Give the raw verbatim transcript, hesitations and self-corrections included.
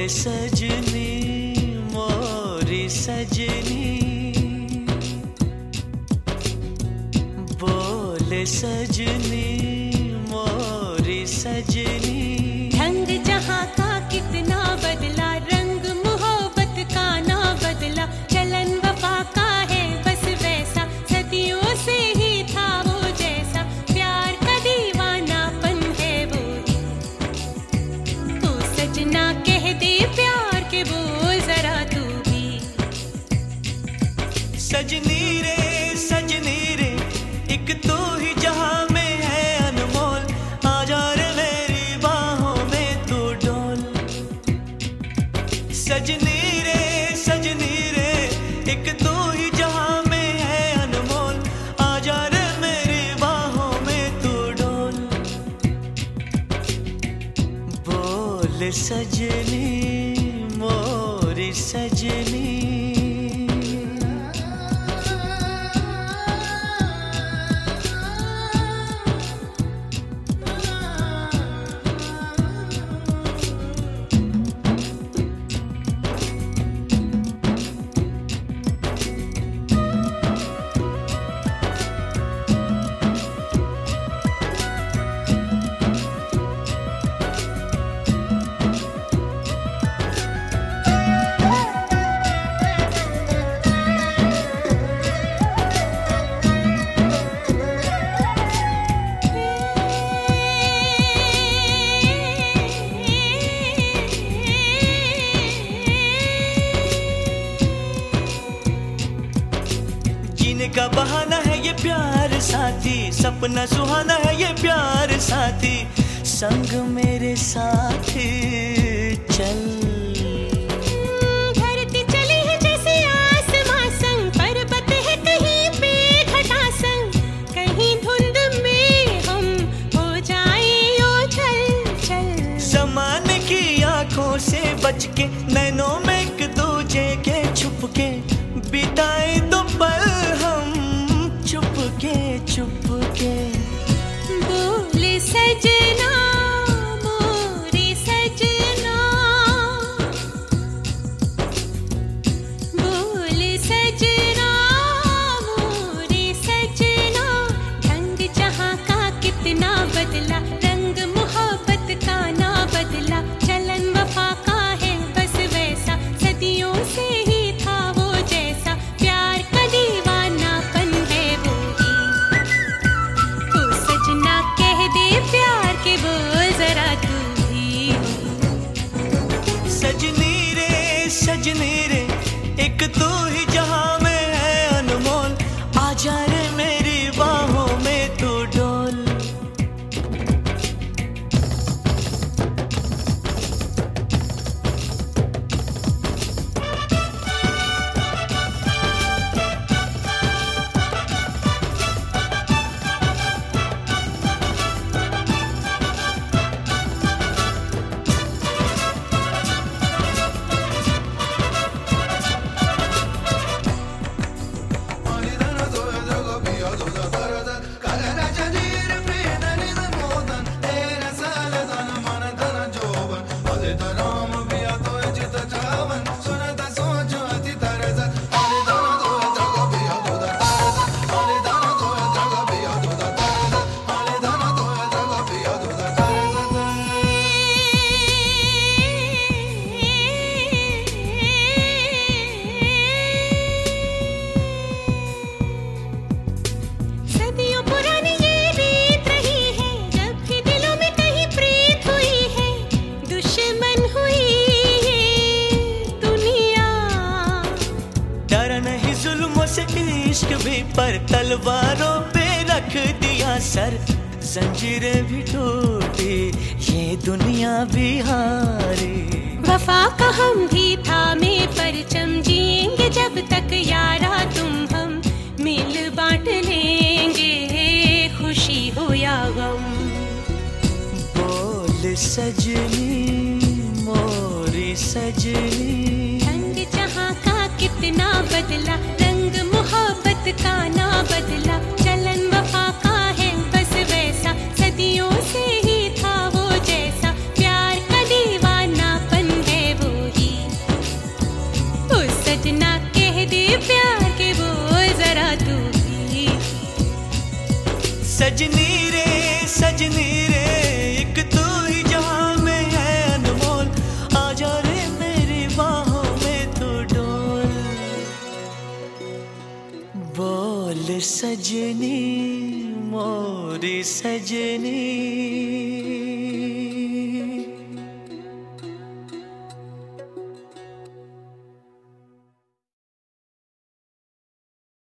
सजनी मोरी सजनी, बोले सजनी मोरी सजनी। ढंग जहाँ का कितना बदला, रंग मोहब्बत का ना बदला, चलन वफा का है बस वैसा, सदियों से ही था वो जैसा, प्यार का दीवानापन है वो ही। तू सजना कह दे प्यार के बोल जरा तू भी। सजनी रे सजनी रे एक तू ही जहां में है अनमोल, आजा रे मेरी बाहों में तू डोल। सजनी रे सजनी रे एक तू ही जहां में है अनमोल, आजा रे मेरी बाहों में तू डोल। बोल सजनी मोरी सजनी। जीने का बहाना है ये प्यार साथी, सपना सुहाना है ये प्यार साथी, संग मेरे साथी चल। धरती चली है जैसे आसमां संग, पर्वत है कहीं पे घटा संग, कहीं धुंध में हम हो जाए ओझल चल। ज़माने की आंखों से बच के, नैनों में एक दूजे के छुप के, बिताए दो पल हम चुपके चुपके। बोले सजना मोरी सजना, बोले सजना मोरी सजना। ढंग जहाँ का कितना बदला, रंग मोहब्बत का ना बदला, चलन वफा का है बस वैसा, सदियों से ही था वो जैसा, प्यार का दीवानापन है वो ही। तू सजना कह दे प्यार के बोल जरा तू भी। सजनी रे सजनी रे एक तू ही जहां में है अनमोल, आजा रे मेरी बाहों में तू डोल। सदियों पुरानी ये रीत रही है, जब भी दिलों में कहीं प्रीत हुई है, दुश्मन हुई ये दुनिया। डरा नहीं जुल्मों से इश्क भी, पर तलवारों पे रख दिया सर, जंजीरें भी टूटी ये दुनिया भी हारी। वफा का हम भी थामे परचम, जिएंगे जब तक यारा तुम हम, मिल बांट लेंगे खुशी हो या गम। बोल सजनी मोरी सजनी, ढंग जहाँ का कितना बदला, रंग मोहब्बत का ना बदला, चलन वफा का है बस वैसा, सदियों से ही था वो जैसा, प्यार का दीवानापन है वो सजनी रे सजनी रे एक तू ही जहां में है अनमोल, आजा रे मेरी बाहों में तू डोल। बोल सजनी मोरी सजनी।